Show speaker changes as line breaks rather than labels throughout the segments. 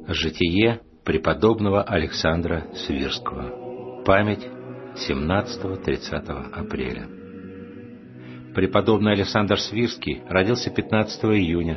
Житие преподобного Александра Свирского. Память 17-30 апреля. Преподобный Александр Свирский родился 15 июня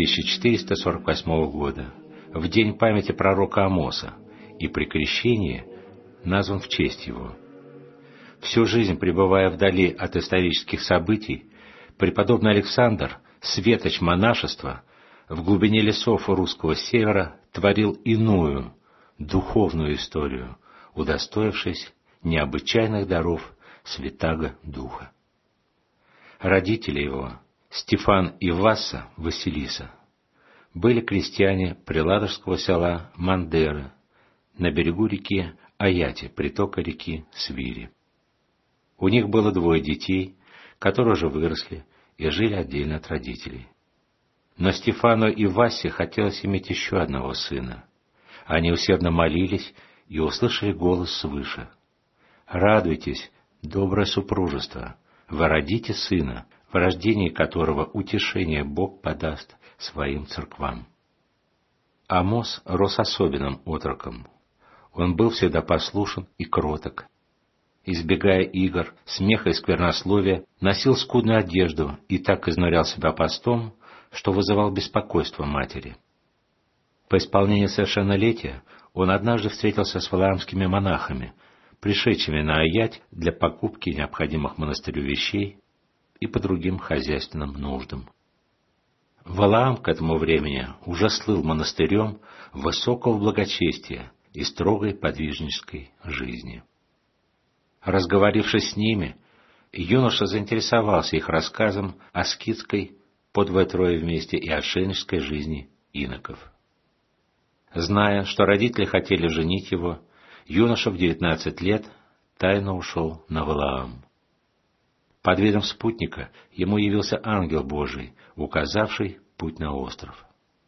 1448 года, в день памяти пророка Амоса, и при крещении назван в честь его. Всю жизнь пребывая вдали от исторических событий, преподобный Александр, светоч монашества, в глубине лесов русского севера творил иную, духовную историю, удостоившись необычайных даров Святаго Духа. Родители его, Стефан и Васса Василиса, были крестьяне приладожского села Мандеры на берегу реки Аяти, притока реки Свири. У них было 2 детей, которые уже выросли и жили отдельно от родителей. Но Стефану и Васе хотелось иметь еще одного сына. Они усердно молились и услышали голос свыше: «Радуйтесь, доброе супружество, вы родите сына, в рождении которого утешение Бог подаст своим церквам». Амос рос особенным отроком. Он был всегда послушен и кроток. Избегая игр, смеха и сквернословия, носил скудную одежду и так изнурял себя постом, что вызывал беспокойство матери. По исполнении совершеннолетия он однажды встретился с валаамскими монахами, пришедшими на Аять для покупки необходимых монастырю вещей и по другим хозяйственным нуждам. Валаам к этому времени уже слыл монастырем высокого благочестия и строгой подвижнической жизни. Разговорившись с ними, юноша заинтересовался их рассказом о аскетской по 2-3 вместе и отшельнической жизни иноков. Зная, что родители хотели женить его, юноша в 19 лет тайно ушел на Валаам. Под видом спутника ему явился ангел Божий, указавший путь на остров.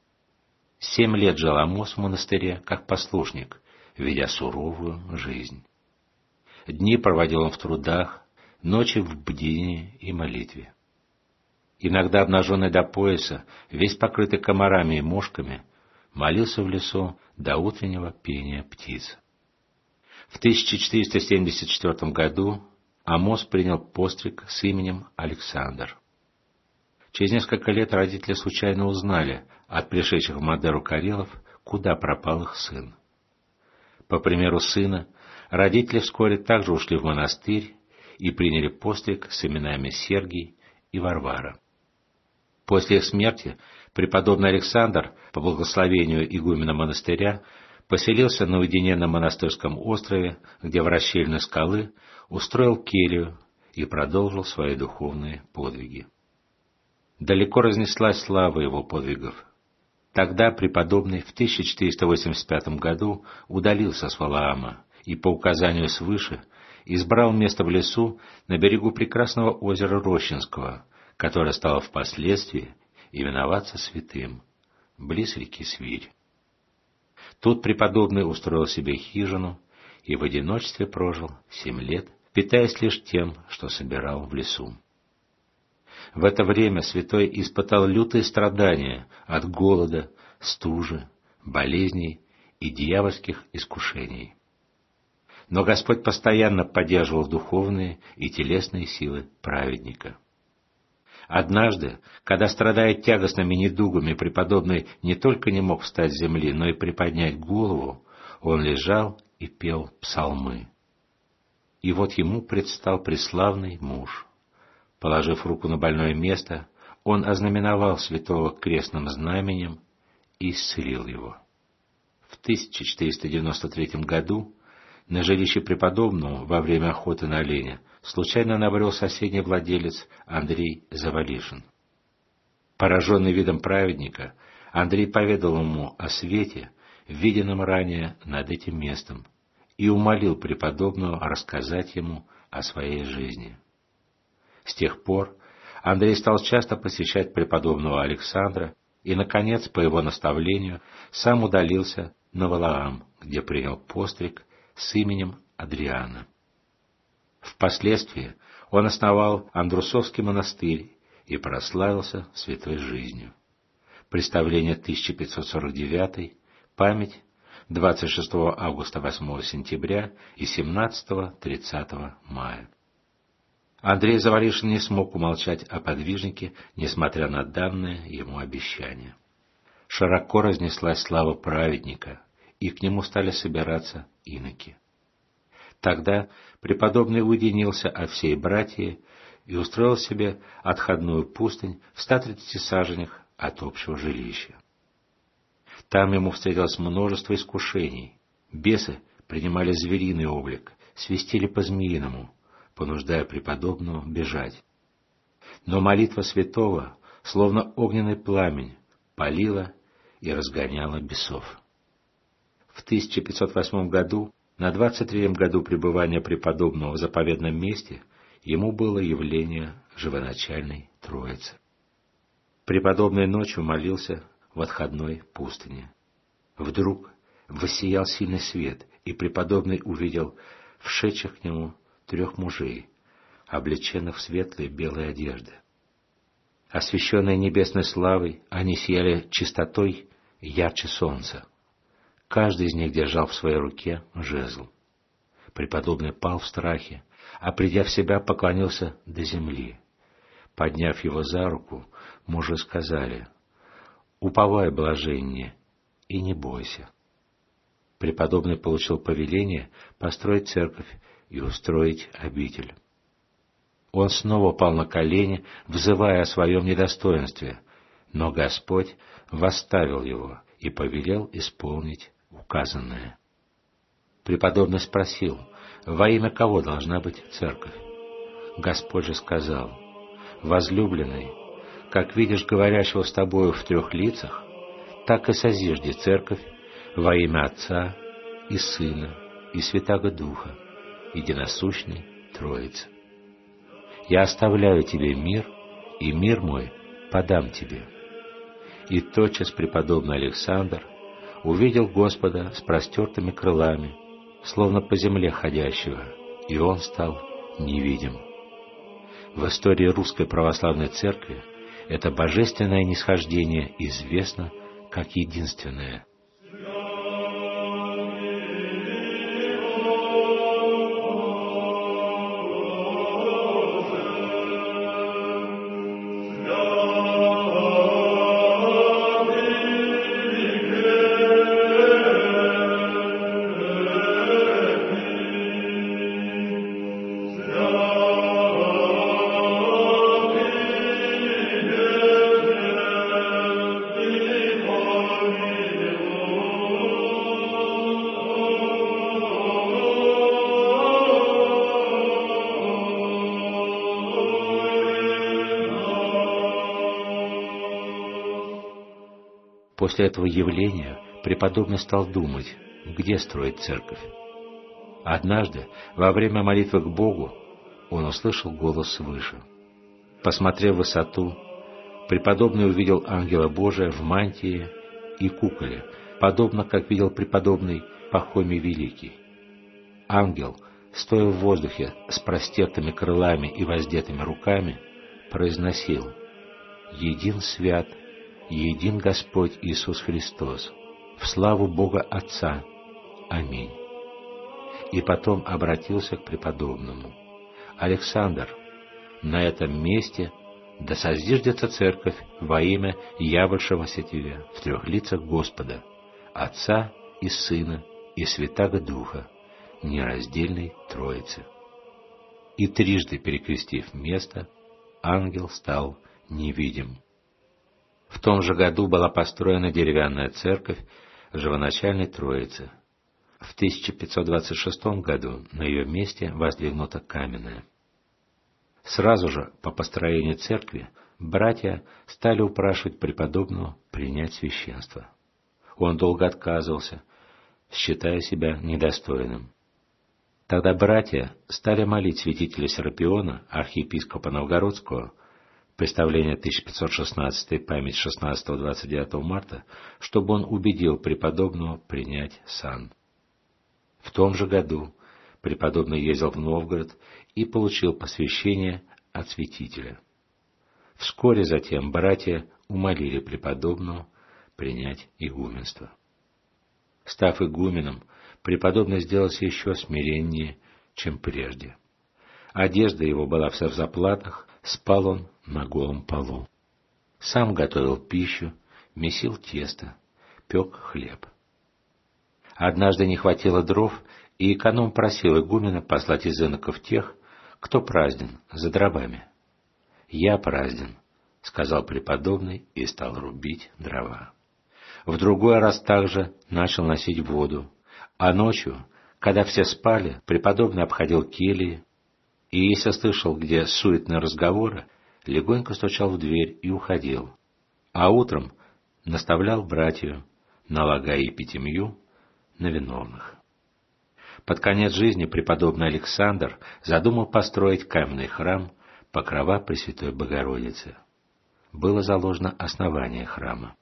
7 лет жил Амос в монастыре как послушник, ведя суровую жизнь. Дни проводил он в трудах, ночи в бдении и молитве. Иногда, обнаженный до пояса, весь покрытый комарами и мошками, молился в лесу до утреннего пения птиц. В 1474 году Амос принял постриг с именем Александр. Через несколько лет родители случайно узнали от пришедших в Мадеру карелов, куда пропал их сын. По примеру сына, родители вскоре также ушли в монастырь и приняли постриг с именами Сергий и Варвара. После их смерти преподобный Александр, по благословению игумена монастыря, поселился на уединенном монастырском острове, где в расщельной скалы устроил келью и продолжил свои духовные подвиги. Далеко разнеслась слава его подвигов. Тогда преподобный в 1485 году удалился с Валаама и по указанию свыше избрал место в лесу на берегу прекрасного озера Рощинского, которое стало впоследствии именоваться Святым, близ реки Свирь. Тут преподобный устроил себе хижину и в одиночестве прожил 7 лет, питаясь лишь тем, что собирал в лесу. В это время святой испытал лютые страдания от голода, стужи, болезней и дьявольских искушений. Но Господь постоянно поддерживал духовные и телесные силы праведника. Однажды, когда, страдая тягостными недугами, преподобный не только не мог встать с земли, но и приподнять голову, он лежал и пел псалмы. И вот ему предстал преславный муж. Положив руку на больное место, он ознаменовал святого крестным знаменем и исцелил его. В 1493 году на жилище преподобного во время охоты на оленя случайно набрел соседний владелец Андрей Завалишин. Пораженный видом праведника, Андрей поведал ему о свете, виденном ранее над этим местом, и умолил преподобного рассказать ему о своей жизни. С тех пор Андрей стал часто посещать преподобного Александра и, наконец, по его наставлению, сам удалился на Валаам, где принял постриг с именем Адриана. Впоследствии он основал Андрусовский монастырь и прославился святой жизнью. Представление 1549 Память 26 августа, 8 сентября и 17-30 мая. Андрей Заваришин не смог умолчать о подвижнике, несмотря на данное ему обещание. Широко разнеслась слава праведника, и к нему стали собираться иноки. Тогда преподобный уединился от всей братьи и устроил себе отходную пустынь в 130 саженях от общего жилища. Там ему встретилось множество искушений. Бесы принимали звериный облик, свистели по-змеиному, понуждая преподобного бежать. Но молитва святого, словно огненный пламень, палила и разгоняла бесов. В 1508 году, на 23-м году пребывания преподобного в заповедном месте, ему было явление живоначальной Троицы. Преподобный ночью молился в отходной пустыне. Вдруг воссиял сильный свет, и преподобный увидел вшедших к нему 3 мужей, облеченных в светлые белые одежды. Освященные небесной славой, они сияли чистотой ярче солнца. Каждый из них держал в своей руке жезл. Преподобный пал в страхе, а придя в себя, поклонился до земли. Подняв его за руку, мужи сказали: «Уповай, блаженне, и не бойся». Преподобный получил повеление построить церковь и устроить обитель. Он снова пал на колени, взывая о своем недостоинстве, но Господь восставил его и повелел исполнить указанное. Преподобный спросил: «Во имя кого должна быть церковь?» Господь же сказал: «Возлюбленный, как видишь говорящего с тобою в 3 лицах, так и созижди церковь во имя Отца и Сына и Святаго Духа, единосущной Троицы. Я оставляю тебе мир, и мир мой подам тебе». И тотчас преподобный Александр увидел Господа с простертыми крылами, словно по земле ходящего, и он стал невидим. В истории Русской Православной Церкви это божественное нисхождение известно как единственное. После этого явления преподобный стал думать, где строить церковь. Однажды, во время молитвы к Богу, он услышал голос свыше. Посмотрев в высоту, преподобный увидел ангела Божия в мантии и куполе, подобно как видел преподобный Пахомий Великий. Ангел, стоя в воздухе с простертыми крылами и воздетыми руками, произносил: «Един свят, един Господь Иисус Христос, в славу Бога Отца. Аминь». И потом обратился к преподобному: «Александр, на этом месте да созиждется церковь во имя явившегося тебе в 3 лицах Господа, Отца и Сына и Святаго Духа, нераздельной Троицы». И трижды перекрестив место, ангел стал невидим. В том же году была построена деревянная церковь Живоначальной Троицы. В 1526 году на ее месте воздвигнута каменная. Сразу же по построению церкви братья стали упрашивать преподобного принять священство. Он долго отказывался, считая себя недостойным. Тогда братья стали молить святителя Серапиона, архиепископа Новгородского, представление 1516, память 16-29 марта, чтобы он убедил преподобного принять сан. В том же году преподобный ездил в Новгород и получил посвящение от святителя. Вскоре затем братья умолили преподобного принять игуменство. Став игуменом, преподобный сделался еще смиреннее, чем прежде. Одежда его была вся в заплатах, спал он на голом полу. Сам готовил пищу, месил тесто, пек хлеб. Однажды не хватило дров, и эконом просил игумена послать из иноков тех, кто празден, за дровами. «Я празден», — сказал преподобный и стал рубить дрова. В другой раз также начал носить воду, а ночью, когда все спали, преподобный обходил кельи, и если слышал, где суетные разговоры, легонько стучал в дверь и уходил, а утром наставлял братью, налагая епитемью на виновных. Под конец жизни преподобный Александр задумал построить каменный храм Покрова Пресвятой Богородицы. Было заложено основание храма.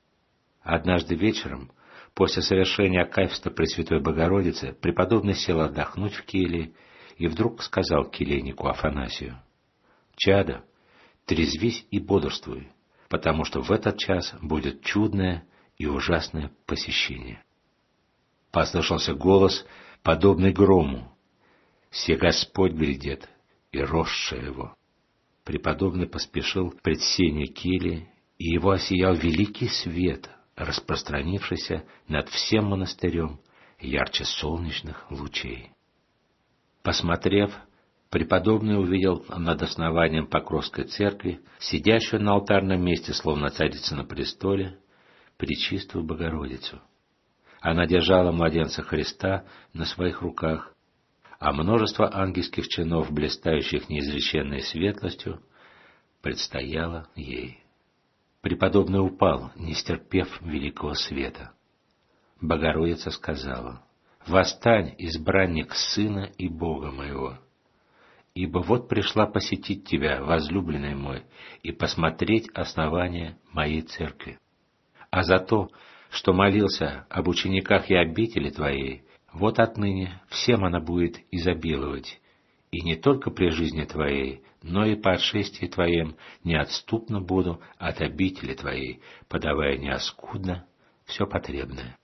Однажды вечером, после совершения акафиста Пресвятой Богородицы, преподобный сел отдохнуть в келье и вдруг сказал келейнику Афанасию: «Чадо, трезвись и бодрствуй, потому что в этот час будет чудное и ужасное посещение». Послышался голос, подобный грому: «Се Господь грядет, и росше его». Преподобный поспешил пред сенью кельи, и его осиял великий свет, распространившийся над всем монастырем ярче солнечных лучей. Посмотрев, преподобный увидел над основанием Покровской церкви, сидящую на алтарном месте, словно царица на престоле, Пречистую Богородицу. Она держала младенца Христа на своих руках, а множество ангельских чинов, блистающих неизреченной светлостью, предстояло ей. Преподобный упал, не стерпев великого света. Богородица сказала: «Восстань, избранник Сына и Бога моего, ибо вот пришла посетить тебя, возлюбленный мой, и посмотреть основание моей церкви. А за то, что молился об учениках и обители твоей, вот отныне всем она будет изобиловать, и не только при жизни твоей, но и по отшествии твоем неотступно буду от обители твоей, подавая неоскудно все потребное.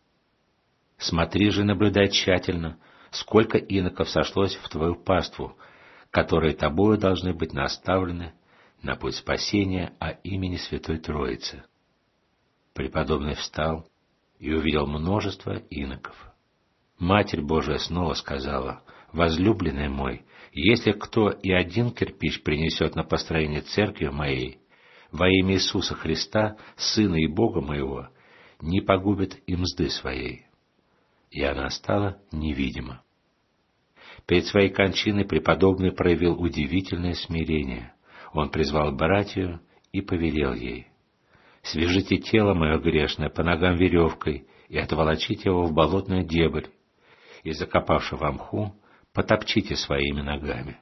Смотри же, наблюдай тщательно, сколько иноков сошлось в твою паству, которые тобою должны быть наставлены на путь спасения о имени Святой Троицы». Преподобный встал и увидел множество иноков. Матерь Божия снова сказала: «Возлюбленный мой, если кто и один кирпич принесет на построение церкви моей, во имя Иисуса Христа, Сына и Бога моего, не погубит и мзды своей». И она стала невидима. Перед своей кончиной преподобный проявил удивительное смирение. Он призвал братью и повелел ей: «Свяжите тело мое грешное по ногам веревкой и отволочите его в болотную дебрь, и, закопавши во мху, потопчите своими ногами».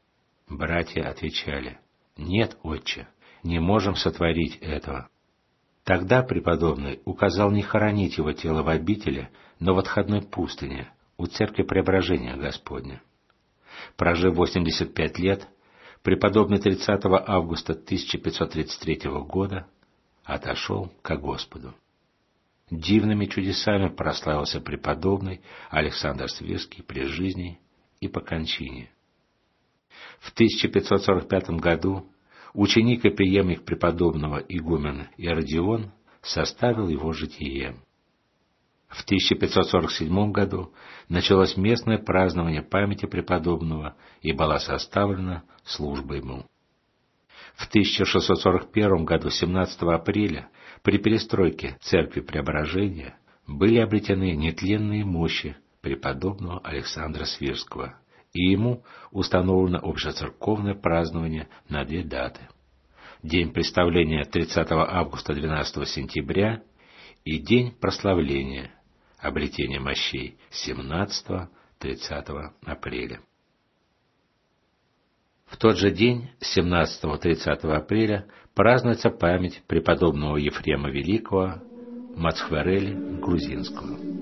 Братья отвечали: «Нет, отче, не можем сотворить этого». Тогда преподобный указал не хоронить его тело в обители, но в отходной пустыне, у церкви Преображения Господня. Прожив 85 лет, преподобный 30 августа 1533 года отошел ко Господу. Дивными чудесами прославился преподобный Александр Свирский при жизни и по кончине. В 1545 году ученик и преемник преподобного игумена Иродион составил его житие. В 1547 году началось местное празднование памяти преподобного и была составлена служба ему. В 1641 году, 17 апреля, при перестройке церкви Преображения были обретены нетленные мощи преподобного Александра Свирского, и ему установлено общецерковное празднование на 2 даты: день представления 30 августа 12 сентября и день прославления, обретения мощей 17-30 апреля. В тот же день, 17-30 апреля, празднуется память преподобного Ефрема Великого Мацхварели Грузинского.